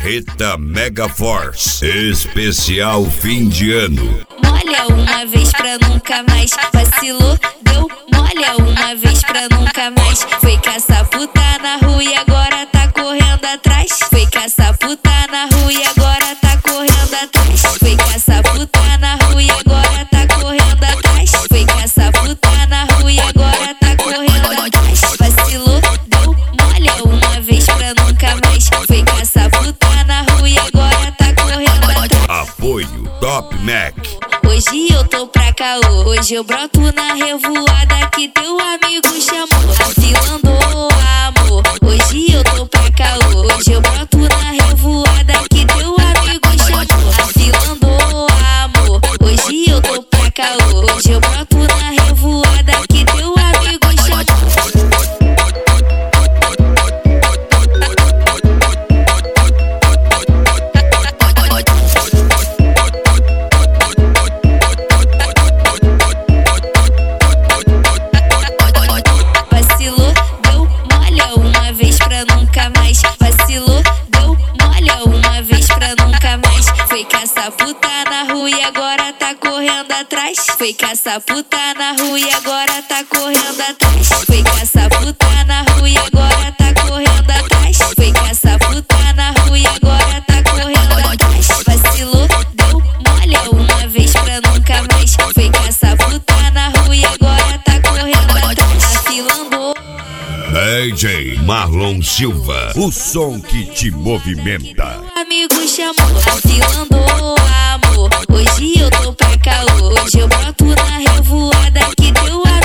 Marreta Mega Force, especial fim de ano. Molha uma vez pra nunca mais, vacilou, deu. Molha uma vez pra nunca mais. Foi caçar puta na rua e agora tá correndo atrás. Foi caçar puta na rua e agora tá correndo atrás. Foi caçar puta na rua e agora tá correndo atrás. Foi caçar puta na rua e agora tá correndo atrás. Vacilou, deu. Molha uma vez pra nunca mais. Foi caçar puta na rua e agora tá correndo atrás. Apoio Top Mac. Hoje eu tô pra caô, hoje eu broto na revoada que teu amigo chamou. Afilando amor, hoje eu tô pra caô, hoje eu broto na revoada que teu amigo chamou. Afilando amor, hoje eu tô pra caô, hoje eu broto na revoada que teu amigo chamou. Vacilou, deu, molha uma vez pra nunca mais. Vacilou, deu, molha uma vez pra nunca mais. Foi caçar puta na rua e agora tá correndo atrás. Foi caçar puta na rua e agora tá correndo atrás. Foi caçar puta na rua e agora tá correndo atrás. Foi caçar puta na rua e agora tá correndo atrás. Vacilou, deu, molha uma vez pra nunca mais. Foi caçar puta na rua e agora tá correndo atrás. Afilando. DJ Marlon Silva, o som que te movimenta. Amigo chamou, afilando amor. Hoje eu tô pra caô, hoje eu broto na revoada que teu amigo